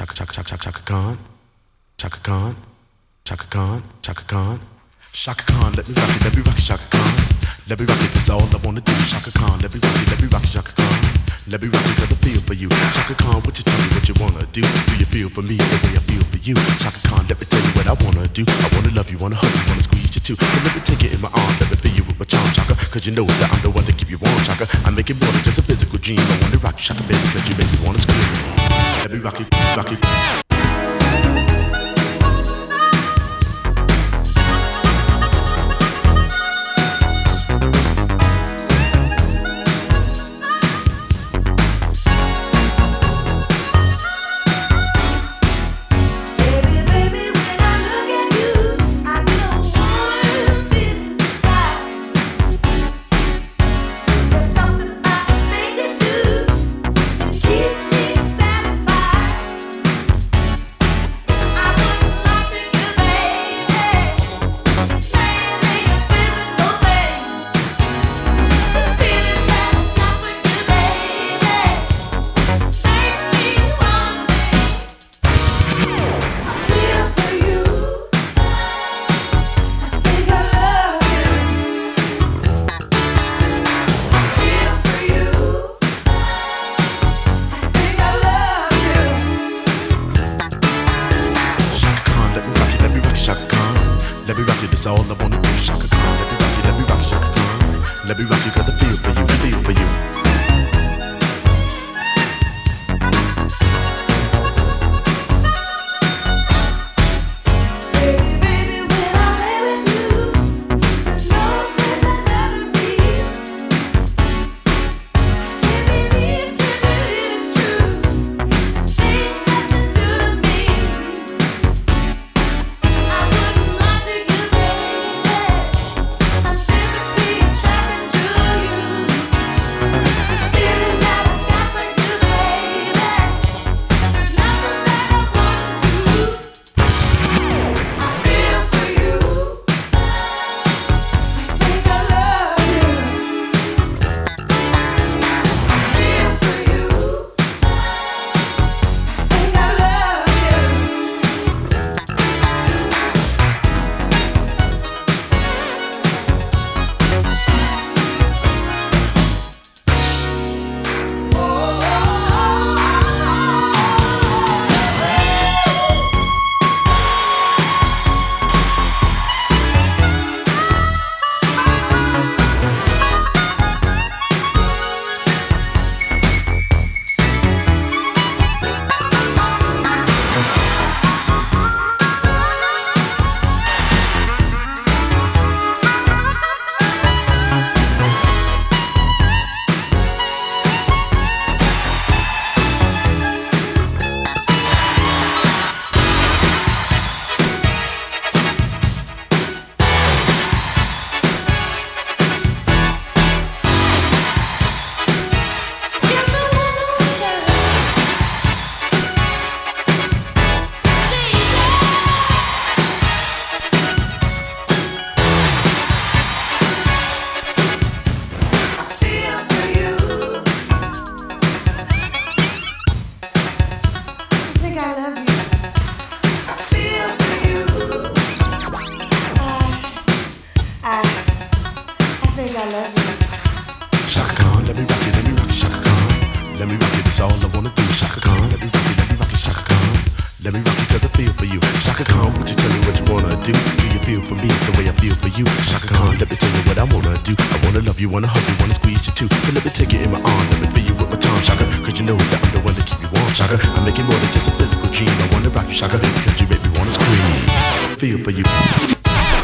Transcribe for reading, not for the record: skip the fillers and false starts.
Chaka Khan, Chaka Khan, Chaka Khan, Chaka Khan. Chaka Khan, let me rock it, Chaka Khan. Let me rock it, that's all I wanna do. Chaka Khan, let me rock it, Chaka Khan. Let me rock it, cause I feel for you. Chaka Khan, what you tell me what you wanna do? Do you feel for me the way I feel for you? Chaka Khan, let me tell you what I wanna do. I wanna love you, wanna hug you, wanna squeeze you too. And let me take it in my arms, let me feel you with my charm, Chaka. Cause you know that I'm the one to keep you warm, Chaka. I make it more than just a physical dream. I wanna rock you, Chaka, baby, cause you make me wanna scream. Let me rock it, rock it. Let me rock you, that's all I wanna do. Chaka Khan, let me rock you, Chaka Khan. Let me rock you, cause I feel for you, feel for you. Chaka Khan, let me rock you, Chaka Khan. Let me rock you, that's all I wanna do. Chaka Khan, let me rock you, Chaka Khan. Let me rock you, cause I feel for you. Chaka Khan, would you tell me what you wanna do? Do you feel for me the way I feel for you? Chaka Khan, let me tell you what I wanna do. I wanna love you, wanna hug you, wanna squeeze you too. So let me take it in my arms, let me feel you with my charm, Chaka. Cause you know that I'm the one to keep you warm, Chaka. I make it more than just a physical dream. I wanna rock you, Chaka, cause you make me wanna scream. Feel for you.